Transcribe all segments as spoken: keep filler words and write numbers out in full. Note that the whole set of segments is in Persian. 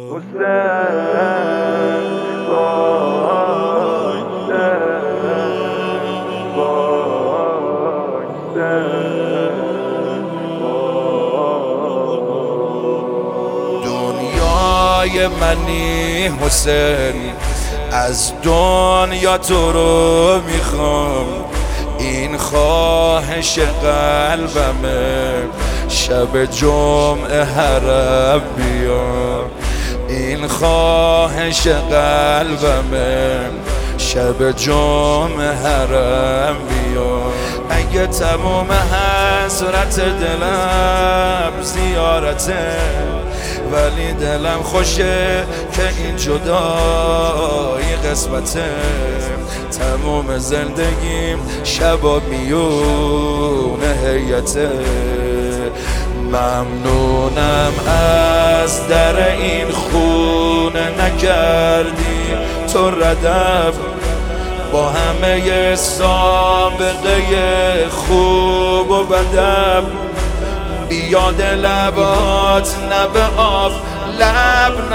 دنیای منی حسین، از دنیا تو رو میخوام، این خواهش قلبمه، شب جمعه حرم بیام. این خواهش قلبمه، شب جمعه حرم بیام. اگه تموم حسرت دلم زیارته، ولی دلم خوشه که این جدایی قسمته. تموم زندگیم شبا میونه هیته. ممنونم از در این خونه نکردی تو ردم، با همه سابقه خوب و بدم. بیاد لبات نبه آب لب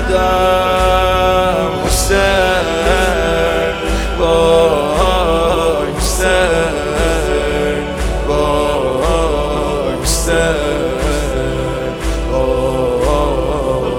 نزدم. حسین وای حسین وای حسین وای.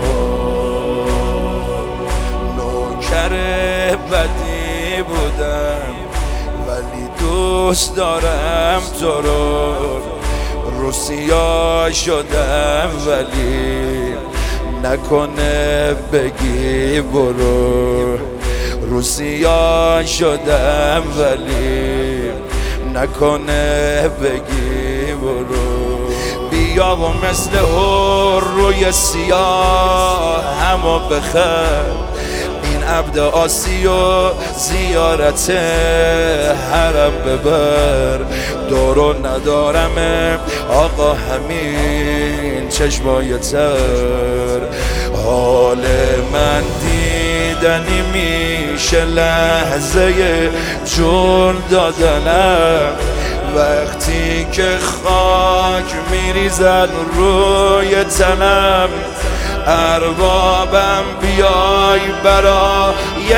نوکر بدی بودم ولی دوست دارم تو رو. روسیا شدم ولی نکنه بگی برو. روسیا شدم ولی نکنه بگی برو. بیا و مثل هر روی سیاه همو بخر. این عبد آسی و زیارت حرم ببر. دورو ندارم آقا همین چشمای تر. حال من دیدنی میشه لحظه جون دادنم، وقتی که خاک میریزن روی تنم. اربابم بیای برای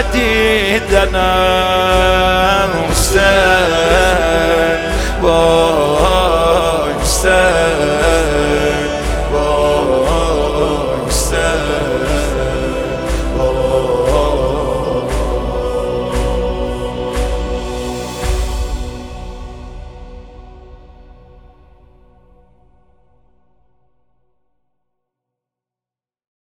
دیدنم. حسین وای حسین